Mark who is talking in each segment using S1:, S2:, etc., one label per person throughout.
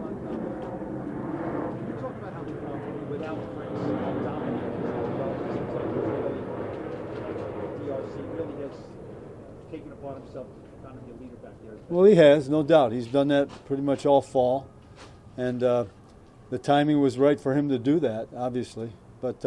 S1: Can you talk about how without Prince, how dominant he is? It seems like DRC really has taken upon himself to kind of be a leader back there.
S2: Well, he has, no doubt. He's done that pretty much all fall, and the timing was right for him to do that, obviously. But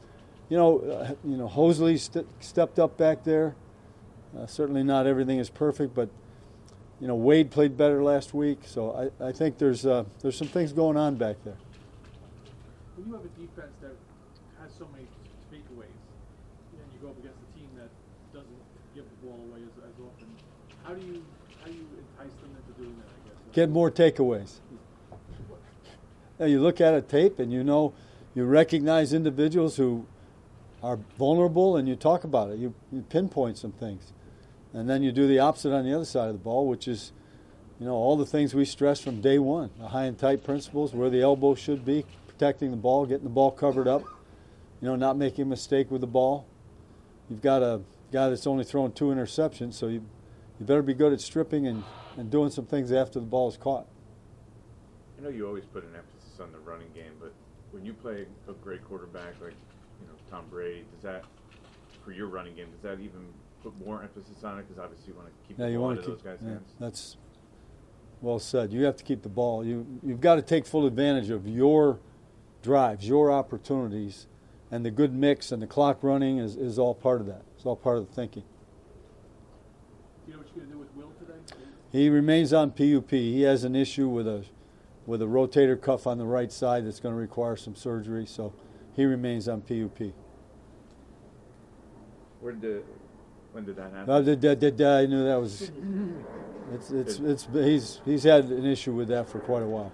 S2: Hosley stepped up back there. Certainly not everything is perfect, but Wade played better last week, so I think there's some things going on back there.
S3: When you have a defense that has so many takeaways, and you go up against a team that doesn't give the ball away as often, how do you entice them into doing that? I guess
S2: Get more takeaways. Now you look at a tape and you recognize individuals who are vulnerable, and you talk about it. You pinpoint some things. And then you do the opposite on the other side of the ball, which is, all the things we stressed from day one. The high and tight principles, where the elbow should be, protecting the ball, getting the ball covered up, not making a mistake with the ball. You've got a guy that's only thrown 2 interceptions, so you better be good at stripping and doing some things after the ball is caught.
S4: I know you always put an emphasis on the running game, but when you play a great quarterback like Tom Brady, does that, for your running game, does that even put more emphasis on it? Because obviously you want to keep the ball out of those guys' hands.
S2: That's well said. You have to keep the ball. You've got to take full advantage of your drives, your opportunities, and the good mix and the clock running is all part of that. It's all part of the thinking.
S3: Do you know what you're going to do with Will today?
S2: He remains on PUP. He has an issue with a rotator cuff on the right side that's going to require some surgery, so he remains on PUP.
S4: When did that happen?
S2: I knew that was. He's had an issue with that for quite a while.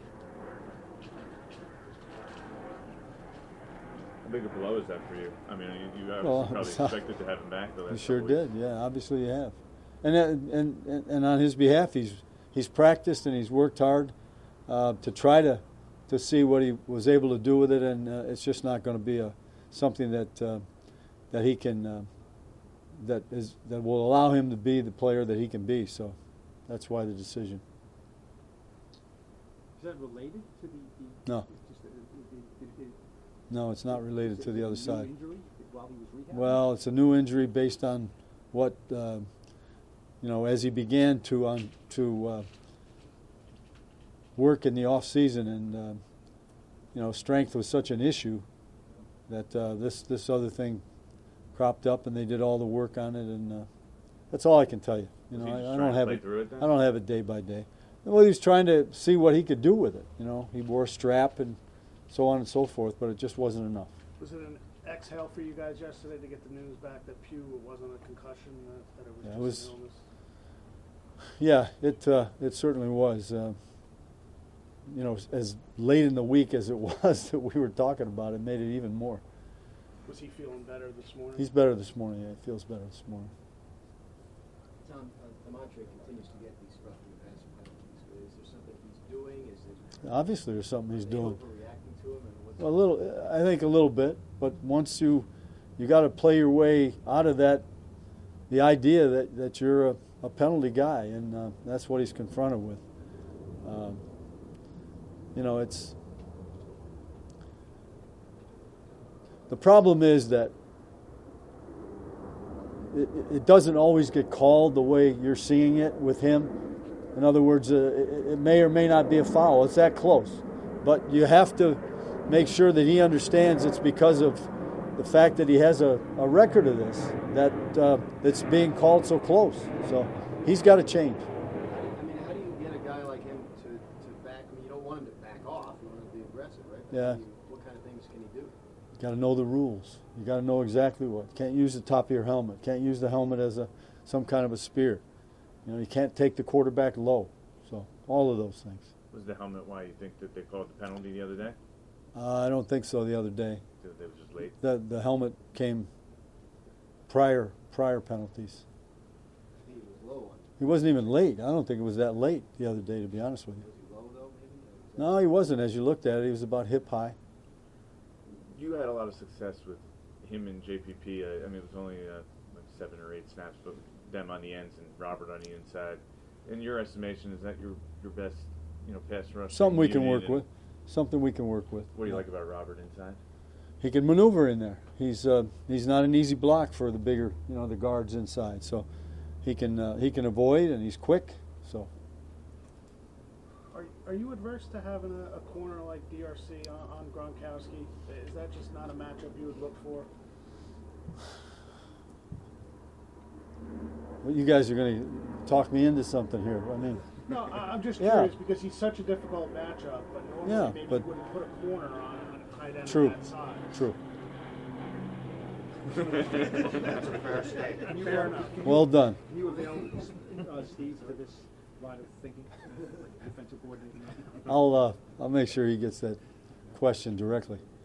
S4: How big a blow is that for you? I mean, you probably expected to have him back the last.
S2: You sure
S4: couple
S2: did. Yeah, obviously you have. And on his behalf, he's practiced and he's worked hard to try to see what he was able to do with it, and it's just not going to be something that he can that will allow him to be the player that he can be. So that's why the decision.
S1: Is that related to the
S2: no. No, it's not related to the other side.
S1: Injury while he was rehabbing?
S2: Well, it's a new injury based on what as he began to work in the off season, and strength was such an issue that this other thing cropped up, and they did all the work on it, and that's all I can tell you. I don't have it. I don't have it day by day. Well, he was trying to see what he could do with it. He wore a strap and so on and so forth, but it just wasn't enough.
S5: Was it an exhale for you guys yesterday to get the news back that Pugh wasn't a concussion, that it was just an illness?
S2: Yeah, it certainly was. As late in the week as it was that we were talking about it, made it even more.
S5: Was he feeling better this morning?
S2: He's better this morning. Yeah, he feels better this morning.
S6: Tom, Demontre continues to get these roughing the passer penalties. Is there something he's doing?
S2: Obviously, there's something he's doing.
S6: Overreacting to him?
S2: I think a little bit, but once you got to play your way out of that, the idea that you're a penalty guy, and that's what he's confronted with. It's the problem is that it doesn't always get called the way you're seeing it with him. In other words, it may or may not be a foul. It's that close, but you have to make sure that he understands it's because of the fact that he has a record of this that's being called so close. So he's got to change.
S6: I mean, how do you get a guy like him to back? I mean, you don't want him to back off. You want him to be aggressive, right?
S2: Yeah.
S6: What kind of things can he do?
S2: You got to know the rules. You got to know exactly what. Can't use the top of your helmet. Can't use the helmet as some kind of a spear. You can't take the quarterback low. So all of those things.
S4: Was the helmet why you think that they called the penalty the other day?
S2: I don't think so. The other day.
S4: They were just late.
S2: The helmet came prior penalties.
S6: He was low.
S2: He wasn't even late. I don't think it was that late the other day, to be honest with you.
S6: Was he low though? Maybe.
S2: No, he wasn't. As you looked at it, he was about hip high.
S4: You had a lot of success with him and JPP. I mean, it was only like 7 or 8 snaps, but them on the ends and Robert on the inside. In your estimation, is that your best pass rush.
S2: Something we can
S4: unit
S2: work
S4: and-
S2: with. Something we can work with.
S4: What do you like about Robert inside?
S2: He can maneuver in there. He's not an easy block for the bigger, the guards inside. So he can avoid, and he's quick. So
S5: Are you adverse to having a corner like DRC on Gronkowski? Is that just not a matchup you would look for?
S2: well, you guys are going to talk me into something here. I mean,
S5: No, I'm just
S2: Yeah.
S5: curious because he's such a difficult matchup. But normally
S2: Yeah,
S5: maybe
S2: but-
S5: you wouldn't put a corner on a tight end
S2: True.
S5: of that size.
S2: true.
S1: That's a fair statement.
S5: Fair enough.
S2: Well done.
S1: Can you avail Steve for this line of thinking, defensive coordinator?
S2: I'll make sure he gets that question directly.